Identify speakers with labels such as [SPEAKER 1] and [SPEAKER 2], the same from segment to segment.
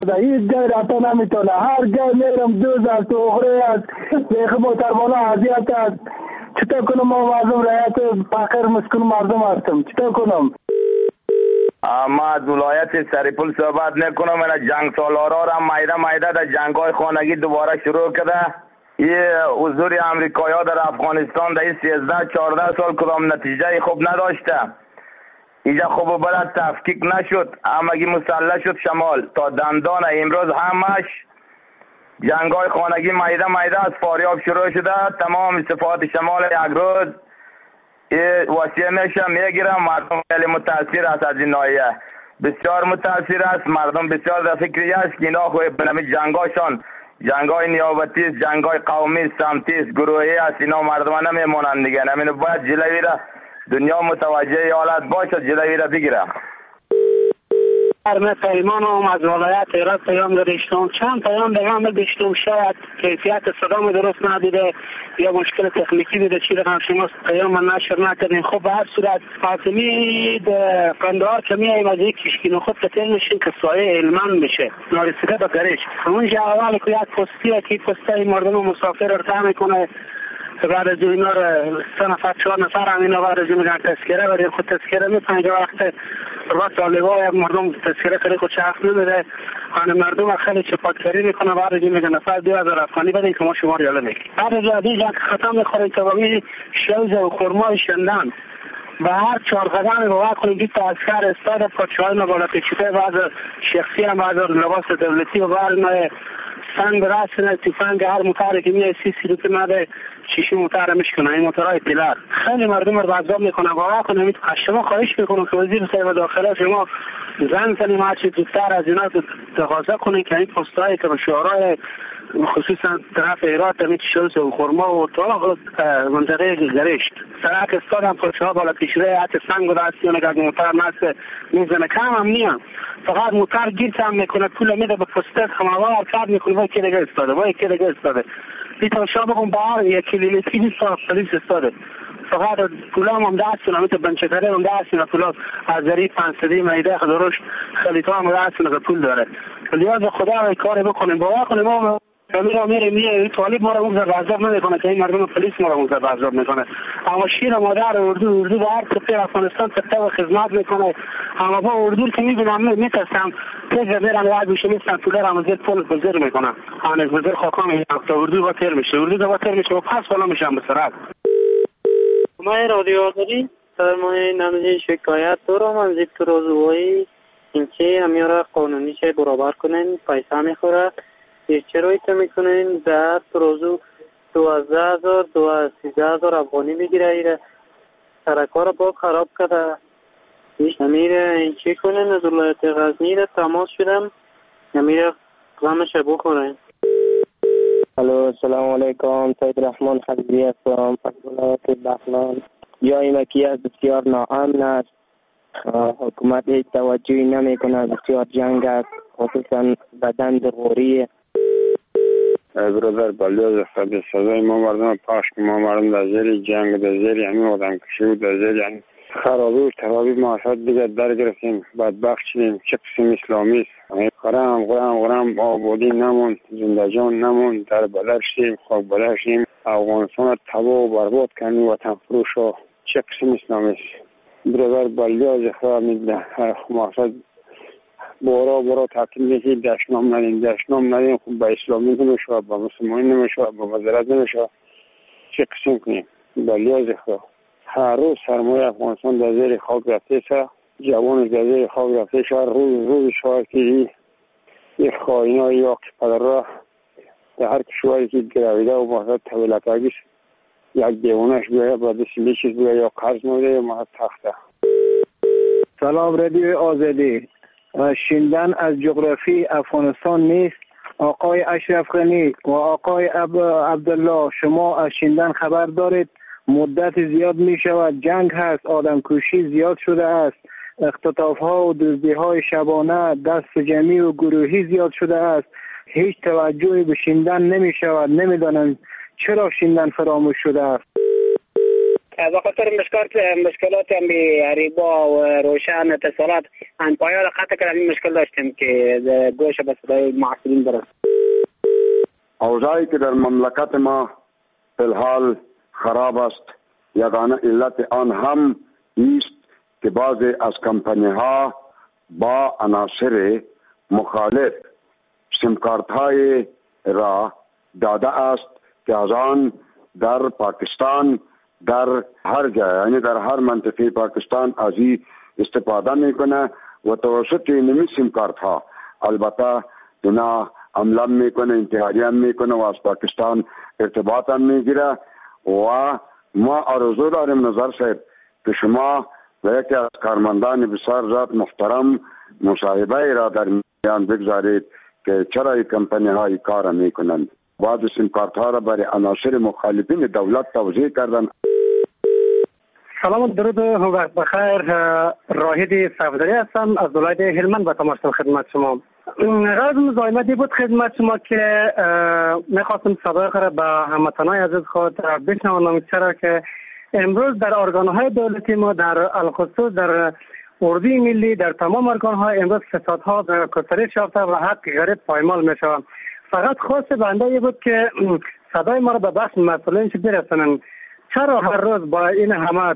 [SPEAKER 1] هیچ جای رفته نمیتونه. هر جای میرم دوز است، اخره است، بیخ موتربالا عذیت است. چطور کنم؟ ما مردم رعیت فقیر مسکون مردم هستم، چطور کنم؟
[SPEAKER 2] ما از ولایت سریپول صحبت نکنم. من جنگ سالارا را میده در جنگای خانگی دوباره شروع کرده. یه حضور امریکایی ها در افغانستان در 13-14 سال کدام نتیجه خوب نداشته. اینجا خوب بلد تفکیک نشد، همگی مسلح شد شمال تا دندان. امروز همش جنگای خانگی میده از فاریاب شروع شده. تمام صفات شمال یک روز وسیع میشه، میگیرم. مردم خیلی متاثر است از این ناحیه، بسیار متاثر است. مردم بسیار در فکری است که اینا خوب بنامید جنگاشان جنگای نیابتی است، جنگای قومی سمتی است، گروهی است. اینا مردم نمیمونن دیگه. نمینه باید جلوی را دنیا متوجه حالت باشد، جلوی را بگیره.
[SPEAKER 3] من پیمانم از ولایت هرات پیام داشتم. چند پیام پیغام داشتم، شاید کیفیت صدام درست نبوده یا مشکل تکنیکی بوده، چی رقم شما پیام من نشر نکردین. خب به هر صورت فاطمی قندهار که میایم از یک کشکین خود کتل میشین که سایه علمان بشه نارسیده به گرش. اونجا اول که یک پستی که پستی مردم مسافر ارتاع میکنه، بعد از اینا رو 3 نفر 4 نفر هم اینا بعد از این میگن تذکره برای خود تذکره میکنه. وقت روز طالبا مردم تذکره خیلی خود شخص نمیده، مردم خیلی چپاتکاری میکنه. بعد از این میگن نفر 2000 افغانی بدین که ما شما ریاله میگیم. بعد از این که ختم میخوره تمامی شوز و خرمای شندن و هر 4 قدم رو وقت کنیم 20 عسکر استاد پادشاهی مبالا پیچیده بعض شخصی هم بعض لباس دولتی و بعد سنگ راسته تفنگ هر موتر که میاد 30 رو که مده شیشه موتر میشکنه. این موترهای پیلر خیلی مردم رو عذاب میکنه. واقعا کنم شما خواهش میکنم که وزیر صاحب داخله شما زن کنیم هرچی زودتر از اینا تقاضا کنین که این پستایی که به شعارهای خصوصا طرف هرات همین شلز و خرما و تا منطقه گرشت سرک استاد هم پادشاه بالا پیشره حتی سنگ و دستیانه که موتر نست میزنه کم هم نیام، فقط موتر گیرت هم میکنه پول میده به پستت خماوار حرکت میکنه وای که دیگه استاده وای که دیگه استاده بیتون شا بگم بار 1 کیلومتری نیست پلیس استاده فقط پولا هم دستونه میتونه بنچکره هم دستونه پولا از ذریع 500 میده خداروش خلیطا هم دستونه که پول داره. لیاز خدا کار بکنیم باور کنیم ما میره میره طالب ما رو موزه عذاب نمیکنه که این مردم پلیس ما رو موزه عذاب میکنه. اما شیر مادر اردو با هر کپی افغانستان تکته و خدمت میکنه. اما با اردو که میبینم میترسم تیزه میرم یاد میشه میستن پوله رو مزید پول بزر میکنه. آنه بزر خاکا میگم تا اردو با تیر میشه و پس بالا میشم به سرعت.
[SPEAKER 4] ما رادیو آزادی در ماه نمزی شکایت دارم از یک روزوایی اینکه همیاره قانونی چه برابر کنین پیسه میخوره چرایی که میکنین در روزو 12,000 13,000 افغانی میگیره. ایره سرکار رو با خراب کرده نمیره این چی کنین. از ولایت غزنی را تماس شدم نمیره غمش بخورین.
[SPEAKER 5] الو سلام علیکم، سید رحمان حبیبی هستم از ولایت بغلان. جای مکیه بسیار ناامن است، حکومت هیچ توجهی نمی کنه، بسیار جنگ است خصوصا بدن غوری.
[SPEAKER 6] برادر بلیاز خب سزای ما مردم پاش که ما مردم در زیر جنگ در زیر همین آدم کشی و در زیر یعنی خرابی و ترابی معاشات دیگر در گرفتیم بدبخت شدیم. چه قسم اسلامی است غرام آبادی نمون زنده جان نمون در بدر شدیم خاک بدر شدیم. افغانستان تباه و برباد کنیم وطن فروش ها چه قسم اسلامی است. برادر بلیاز خب معاشات برا تعطیل میشید دشنام ندیم خب به اسلامی نمیشه با مسلمانی نمیشه با مذارت نمیشه چه قسم کنیم. بلیاز خب هر روز سرمایه افغانستان در زیر خاک رفته سه جوان در زیر خاک رفته شد. روز شاید که این خائنای یا که پدر را در هر کشوری که گرویده و محضر طویلتاگیش یک دیوانش بیاید با دستی بیشیز بیاید یا قرض نوده یا محضر تخته.
[SPEAKER 1] سلام رادیو آزادی. شیندن از جغرافی افغانستان نیست. آقای اشرف غنی و آقای عبدالله شما از شیندن خبر دارید؟ مدت زیاد می شود جنگ هست، آدم کشی زیاد شده است، اختطاف ها و دزدی های شبانه دست جمعی و گروهی زیاد شده است. هیچ توجهی به شیندن نمی شود. نمیدانم چرا شیندن فراموش شده است.
[SPEAKER 3] به خاطر مشکلات هم ریبا و روشن اتصالات ان پایان قطع کردن این مشکل داشتیم که گوش به صدای معصومین برسد.
[SPEAKER 6] اوضاعی که در مملکت ما فی الحال خراب است، یگانه علت آن هم است که بعضی از کمپانی ها با عناصر مخالف سیمکارت های را داده است که از آن در پاکستان در هر جای، یعنی در هر منطقه پاکستان از این استفاده میکنه و توسط این سیمکارت ها البته اینا عملا میکنه، انتحاری هم میکنه و از پاکستان ارتباط هم میگیره. و ما آرزو داریم نظر صاحب که شما و یکی از کارمندان بسیار ذات محترم مصاحبه را در میان بگذارید که چرا این کمپانی های کار میکنند. بعض سیمکارت ها را برای عناصر مخالفین دولت توزیع کردن.
[SPEAKER 7] سلام و درود و وقت بخیر. راهید صفدری هستم از ولایت هلمند به تماشا خدمت شما. غرض مزاحمتی بود خدمت شما که میخواستم صدای خود به هموطنان عزیز خود بشنوم، چرا که امروز در ارگان‌های دولتی ما در الخصوص در اردوی ملی در تمام ارگان‌ها امروز فسادها گسترش یافته و حق غریب پایمال میشود. فقط خواست بنده بود که صدای ما را به بخش مسئولین برسانند. چرا هر روز با این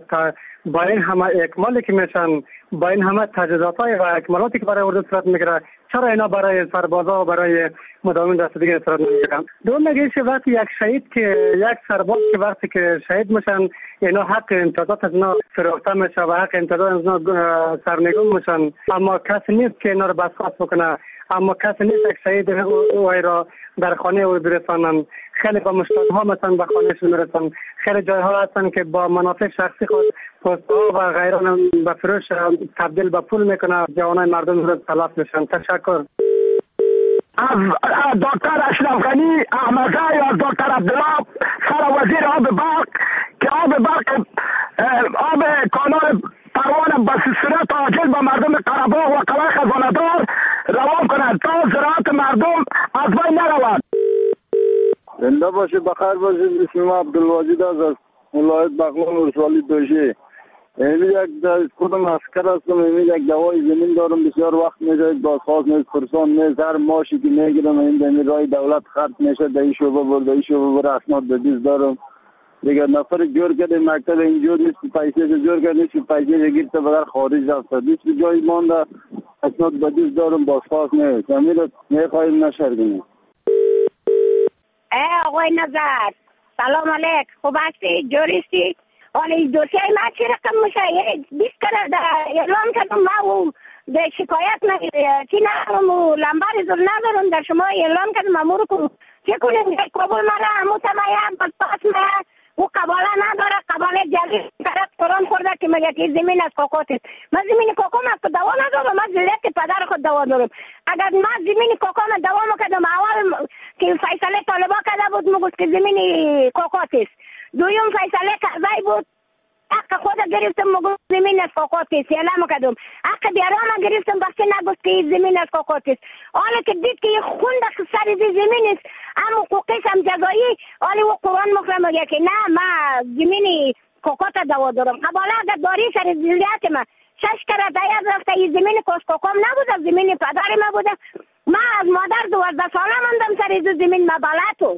[SPEAKER 7] همه اکمالی که میشن، با این همه تجهیزات‌های و اکمالاتی که برای اردو صورت میگیره، چرا اینا برای سربازا و برای مداومین دست دیگه صورت نمیگیرن؟ دوم میگه وقتی یک شهید که یک سرباز که وقتی که شهید میشن اینا حق امتیازات از اینا فروخته میشه و حق امتیازات از اینا سرنگون میشن، اما کسی نیست که اینا رو بساط بکنه، اما کسی نیست یک شهید او را در خانه او برسانن. خیلی با مشکلات ها مثلا به خانهشون میرسن. خیلی جایها هستن که با منافع شخصی خود پست‌ها و غیره به فروش تبدیل به پول میکنه، جوانای مردم رو تلف میشن. تشکر.
[SPEAKER 8] از دکتر اشرف غنی احمدزی یا دکتر عبدالله سر وزیر آب برق که آب کانال پروان به صورت عاجل به مردم قره‌باغ و قلعه خزانه‌دار روان کنند تا زراعت مردم از بین نرود.
[SPEAKER 6] زنده باشید، بخیر باشید. اسم ما عبدالواجد از ولایت بغلان ولسوالی دوشی. یک خودم عسکر هستم. یک دوای زمین دارم، بسیار وقت میشه بازخواست نیست، پرسان نیست. هر ماشی که میگیرم این رای دولت خرج میشه، در این شعبه برده این شعبه بر اسناد به دیز دارم. دیگه نفر جور کرده مکتب اینجور نیست که پیسه جور کرده نیست که پیسه گیرته بدر خارج رفته نیست که جای مانده اسناد به دیز دارم، بازخواست نیست. امیر میخواهیم نشرگیم.
[SPEAKER 9] آقای نظر سلام علیک، خوب هستی؟ جوریستی؟ ولی دوسیه ما چی رقم میشه؟ 20 کره در اعلام کردم ما و شکایت چی ندارم و لنبر زر ندارم در شما اعلام کردم امور کنم چی کنیم؟ قبول مرا همو تمایم پاس مرا و قباله نداره، قباله جلوی طرف قرآن خورده که مگه که زمین از کوکوت است. من زمین کوکوم از دوا ندارم، من زلیت پدر خود دوا دارم. اگر من زمین کوکوم دوا میکردم اول که فیصله طالبا کرده بود میگفت که زمین کوکوت است. دویم فیصله قضایی بود حق خود گرفتم میگفت زمین از کوکوت است، اعلام کردم. حق دیاران گرفتم بخشی نگفت که زمین از کوکوت است. حالا که دید که خون در سر زمین است اما حقوقش هم جزایی، حالا و قرآن مخرم میگه که نه من زمین کوکوت دوا دارم. قباله اگر داری سر زلیت من 6 کره دیاد رفته این زمین کوکوم نبوده، زمین پدر ما بوده. من از مادر 12 ساله ماندم سر زمین، ما بلدم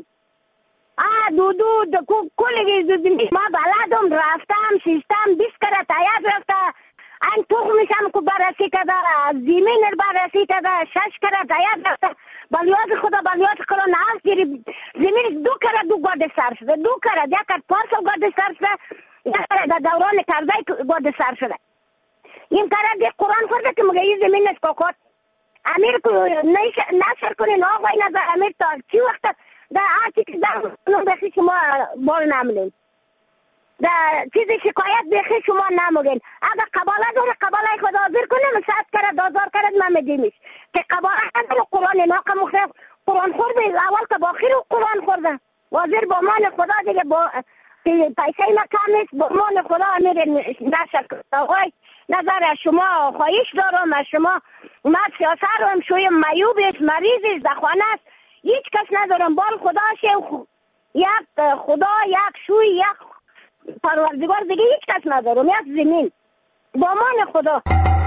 [SPEAKER 9] کلی زمین ما بلدم، رفتم شیستم 20 کره دیاد رفته ان تخمش هم که بررسی کرده، زمین رو بررسی کرده 6 کره دیاد رفته. بلیاز خدا بلیاز خدا ناز گیری زمین 2 کره 2 گرد سر شده، 2 کره یک پارسل گرد سر شده، یک کره در دوران کرزی گرد سر شده. این کره دی قرآن خورده که مگه این زمین است کوکوت. امیر نشر کنین آقای نظر امیر تا چی وقت در آتی که در بخی شما بال نمونین، در چیز شکایت بخی شما نمونین. اگر قباله داره قباله خود حاضر کنه 100 کره 2000 کره من میدیمش که قباله نداره. قرآن ناقه مخرف قرآن خورده اول که باخیر قرآن خورده وزیر با مان خدا دیگه با پیسه ما کم نیست با مان خدا امیر نشر کنه. آقای نظر شما خواهش دارم از شما، ما سیاست رو هم شویم میوب است، مریض است، در خانه است، هیچ کس ندارم. بال خدا شه یک خدا یک شوی یک پروردگار دیگه هیچ کس ندارم، یک زمین با امان خدا.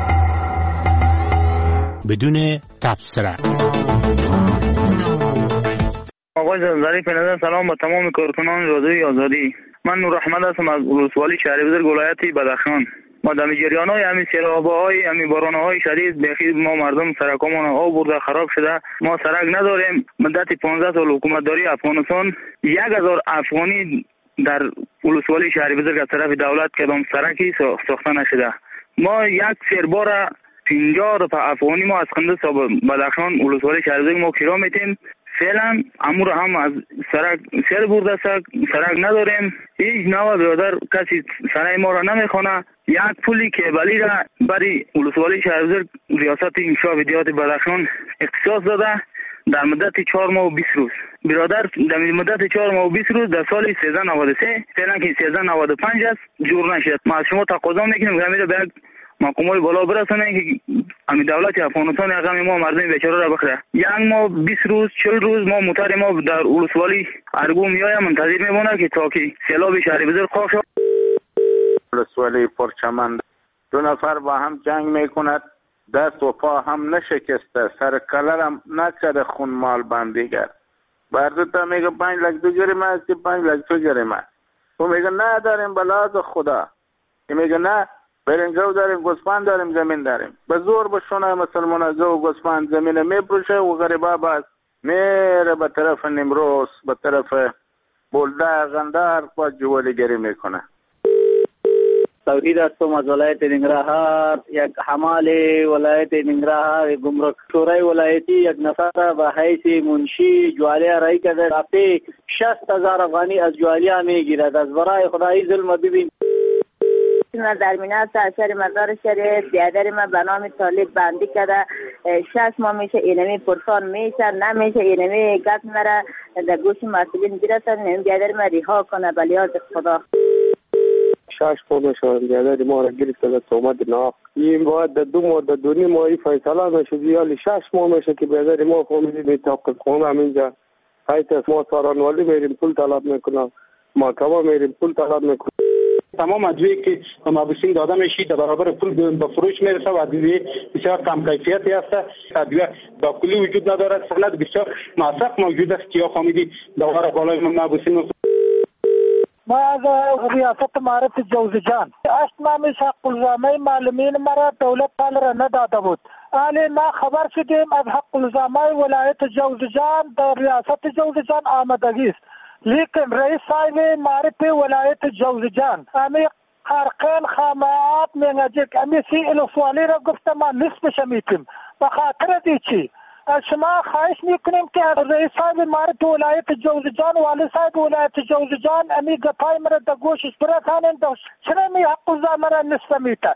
[SPEAKER 10] بدون تبصره.
[SPEAKER 11] آقای ظریف نظر سلام با تمام کارکنان رادیوی آزادی. من نور احمد هستم از ولسوالی شهر بزرگ ولایت بدخشان. ما در جریان‌های همین سیلاب‌های همین باران‌های شدید بخیر ما مردم سرکامون آب برده خراب شده. ما سرک نداریم. مدت 15 سال حکومتداری افغانستان 1000 افغانی در ولسوالی شهر بزرگ از طرف دولت کدام سرکی ساخته نشده. ما یک سربار 50 افغانی ما از خنده بدخشان ولسوالی شهر بزرگ ما کرا میتیم. فعلا امور هم از سرک سر برده سرک نداریم. هیچ نوع برادر کسی سرای ما را نمیخونه. یک پولی که بلی را برای ولسوالی شهر بزرگ ریاست انشاء دیهات بدخشان اختصاص داده در مدت 4 ماه و 20 روز. برادر در مدت 4 ماه و 20 روز در سال 1393 فعلا که 1395 است جور نشد. ما از شما تقاضا میکنیم که همین به یک مقامات بالا برسونه که همین دولت افغانستان رقم ما مردم بیچاره را بخره. یک ماه 20 روز 40 روز ما موتر ما در ولسوالی ارگو میایم منتظر میمونه که تا که سیلاب شهر بزرگ خواهد شد.
[SPEAKER 12] ولسوالی پرچمن 2 نفر با هم جنگ میکند، دست و پا هم نشکسته، سر کلر هم نکرده خون مال بندیگر. بردتا میگه 5 لک دو جریمه است که 5 لک تو جریمه است. تو میگه نه داریم بلاز خدا. که میگه نه برین گو داریم گوسفند داریم زمین داریم. به زور بشونه مسلمان گو گوسفند زمین میپروشه و غریبا باز میره به طرف نیمروز به طرف بولده غندار با جوالیگری میکنه.
[SPEAKER 13] توحید هستم از ولایت ننگرهار. یک حمال ولایت ننگرهار گمرک شورای ولایتی یک نفر به حیث منشی جوالیه رای کرده. هفته 60,000 افغانی از جوالیه میگیرد. از برای خدای ظلم ببین.
[SPEAKER 14] من در مینات اثر مزار شریف بیادر من به نام طالب بندی کرده 6 ماه میشه اینمی پرسان میشه نمیشه اینمی گت مره در گوش مسئولین گیرتن بیادر من ریها کنه بلیاد خدا.
[SPEAKER 15] 6 ماه میشه بیادر ما را گرفته در تومد ناق. این باید در 2 ماه در 2 ماهی فیصله نشد یا 6 ماه میشه که بیادر ما فهمیدیم توقف خونه همینجا حیث ما سارانوالی میریم پول طلب میکنم محکمه میریم پول طلب میکنم.
[SPEAKER 16] تمام ادویه که به محبوسین داده میشید در برابر پول به فروش میرسه و ادویه بسیار کم کیفیتی است. ادویه با کلی وجود ندارد. سند بسیار مصرف موجود است که یا فهمیدی دوباره بالای محبوسین.
[SPEAKER 17] ما از ریاست معرف جوزجان 8 ماه میشه حق الزامه معلمین مرا دولت پال را نداده بود. آلی ما خبر شدیم از حق الزامه ولایت جوزجان در ریاست جوزجان آمدگی است. لیکن رئیس صاحب معرف ولایت جوزجان امی قرقین خامعات منجک امی سی الفوالی را گفتم ما نصفش میتیم به خاطر دی چی از شما خواهش میکنیم که رئیس صاحب معرف ولایت جوزجان والی صاحب ولایت جوزجان امی گپای مرا در گوشش برسانین چرا می حق الزامه را نصف میته.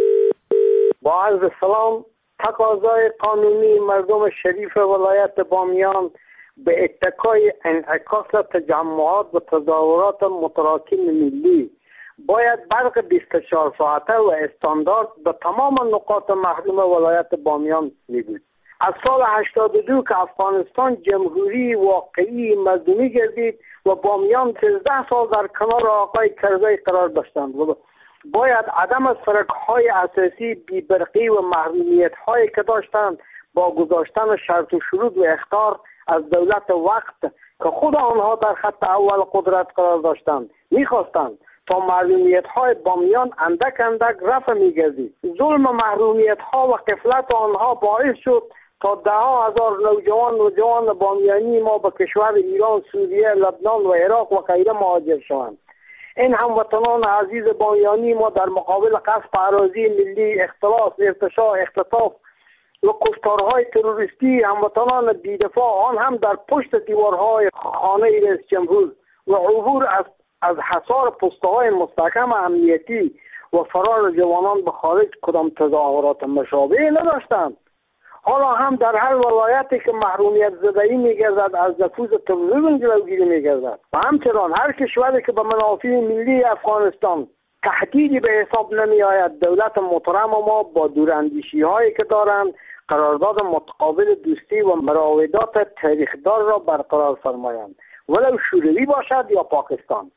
[SPEAKER 1] با عرض سلام، تقاضای قانونی مردم شریف ولایت بامیان به اتکای انعکاس تجمعات و تظاهرات متراکم ملی باید برق 24 ساعته و استاندارد به تمام نقاط محروم ولایت بامیان می‌بود. از سال 82 که افغانستان جمهوری واقعی مردمی گردید و بامیان 13 سال در کنار آقای کرزی قرار داشتند و باید عدم سرک‌های اساسی بی‌برقی و محرومیت‌هایی که داشتند با گذاشتن شرط و شروط و اخطار از دولت وقت که خود آنها در خط اول قدرت قرار داشتند میخواستند تا محرومیت‌های بامیان اندک اندک رفع می‌گردید. ظلم محرومیت‌ها و غفلت آنها باعث شد تا 10,000 نوجوان و جوان بامیانی ما به کشور ایران، سوریه، لبنان و عراق و غیره مهاجر شوند. این هموطنان عزیز بامیانی ما در مقابل غصب اراضی ملی، اختلاس، ارتشاء، اختطاف و کشتارهای تروریستی هموطنان بی‌دفاع آن هم در پشت دیوارهای خانه رئیس جمهور و عبور از حصار پست‌های مستحکم امنیتی و فرار جوانان به خارج کدام تظاهرات مشابهی نداشتند. حالا هم در هر ولایتی که محرومیت زدایی می‌گردد از نفوذ تروریسم جلوگیری می‌گردد و همچنان هر کشوری که به منافع ملی افغانستان تهدیدی به حساب نمی‌آید دولت محترم ما با دوراندیشی‌هایی که دارند قرارداد متقابل دوستی و مراودات تاریخدار را برقرار فرمایند ولو شوروی باشد یا پاکستان.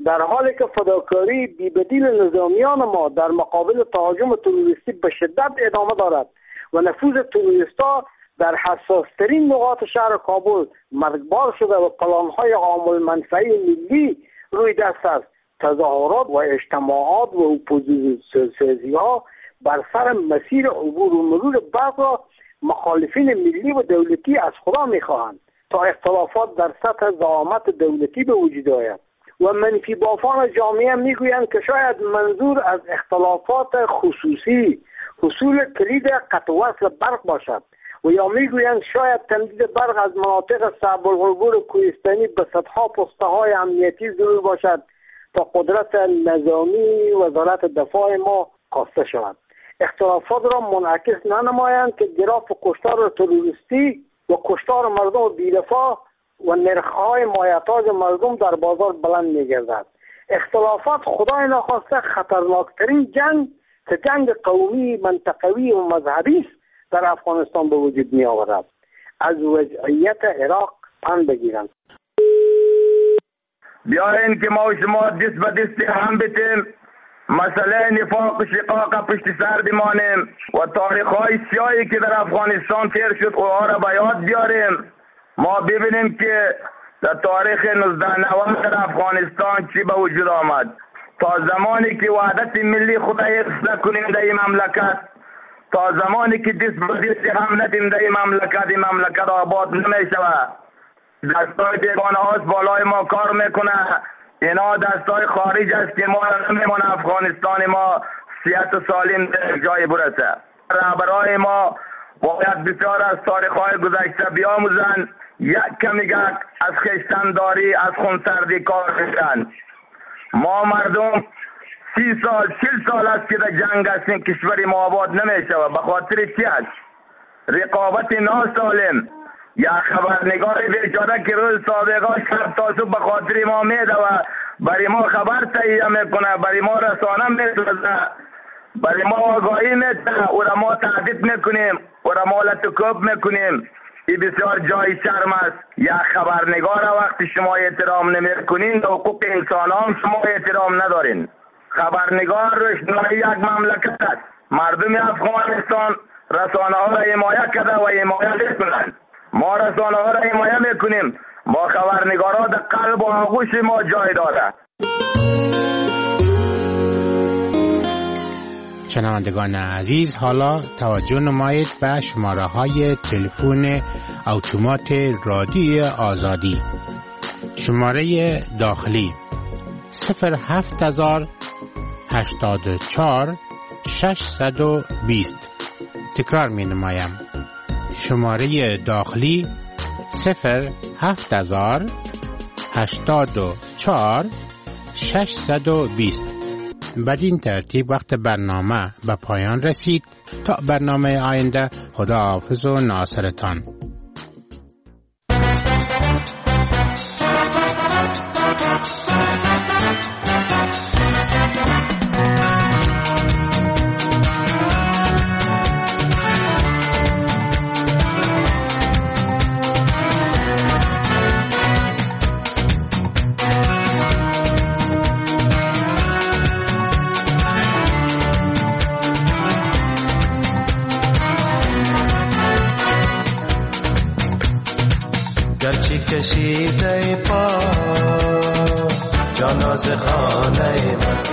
[SPEAKER 18] در حالی که فداکاری بی‌بدیل نظامیان ما در مقابل تهاجم تروریستی به شدت ادامه دارد و نفوذ تروریست‌ها در حساس‌ترین نقاط شهر کابل مرگبار شده و پلان‌های عامل منفعی ملی روی دست است. تظاهرات و اجتماعات و اپوزیسیون‌ها بر سر مسیر عبور و مرور برق را مخالفین ملی و دولتی از خدا می‌خواهند تا اختلافات در سطح زعامت دولتی به وجود آید و منفی بافان جامعه میگویند که شاید منظور از اختلافات خصوصی حصول کلید قطع وصل برق باشد و یا میگویند شاید تمدید برق از مناطق صعب العبور کوهستانی به صدها پسته‌های امنیتی ضرور باشد تا قدرت نظامی وزارت دفاع ما کاسته شود. اختلافات را منعکس ننمایند که گراف کشتار تروریستی و کشتار مردم بی‌دفاع و نرخ‌های مایحتاج مردم در بازار بلند می‌گردد. اختلافات خدای ناخواسته خطرناکترین جنگ که جنگ قومی، منطقوی و مذهبی است در افغانستان به وجود می‌آورد. از وضعیت عراق پند بگیرند.
[SPEAKER 2] بیاین که ما و شما دست به دست هم بتیم، مسئله نفاق و شقاق پشت سر بمانیم و تاریخ‌های سیاهی که در افغانستان تیر شد اونها را به یاد بیاریم. ما ببینیم که در تاریخ 1990 در افغانستان چی به وجود آمد. تا زمانی که وحدت ملی خود حفظ نکنیم در این مملکت، تا زمانی که دست به دست هم ندیم در این مملکت آباد نمی‌شود. دستای بیگانه هاست بالای ما کار میکنه. اینا دستای خارج است که ما نمیمونه افغانستان ما صحت و سالم در جای برسه. رهبرای ما باید بسیار از تاریخ‌های گذشته بیاموزن، یک کمی از خویشتن‌داری، از خونسردی کار کنن. ما مردم 30 سال 40 سال است که در جنگ هستیم، کشور ما آباد نمیشه. به خاطر چی است؟ رقابت ناسالم. یا خبرنگار بیچاره که روز سابقا شب تا صبح به خاطر ما میده و برای ما خبر تهیه میکنه، برای ما رسانه میسازه، برای ما آگاهی میده، او را ما تهدید میکنیم، او را ما لطکوب میکنیم. این بسیار جای شرم است. یا خبرنگار وقتی شما احترام نمیکنین، حقوق انسان هم شما احترام ندارین. خبرنگار روشنایی یک مملکت است. مردم افغانستان رسانه ها را حمایت کرده و حمایت میکنند. ما رسانه ها را حمایت میکنیم. ما خبرنگارا در قلب و آغوش ما جای داره.
[SPEAKER 10] شنوندگان عزیز، حالا توجه نمایید به شماره های تلفن اتومات رادیو آزادی. شماره داخلی 07084 620. تکرار می نمایم. شماره داخلی 07084 620. بدین ترتیب وقت برنامه به پایان رسید. تا برنامه آینده، خداحافظ و ناصرتان.
[SPEAKER 19] کشیده پا جاناز خانه من،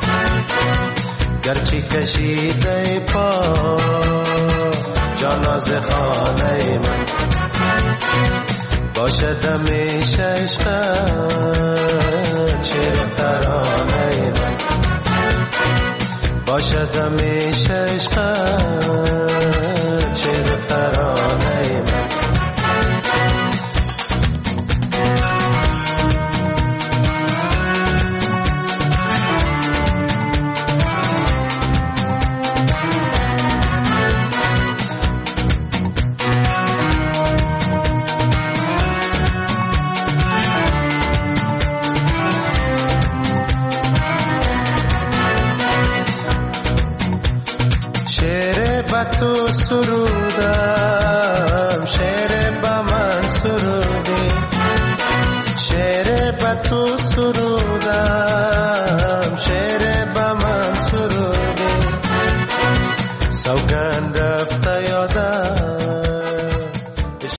[SPEAKER 19] گرچه کشیده پا جاناز خانه من، باشد همیشه عشقت شعر ترانه من، باشد همیشه عشقت شعر ترانه من. تو سرودم شعر با من سرودی، شعر با تو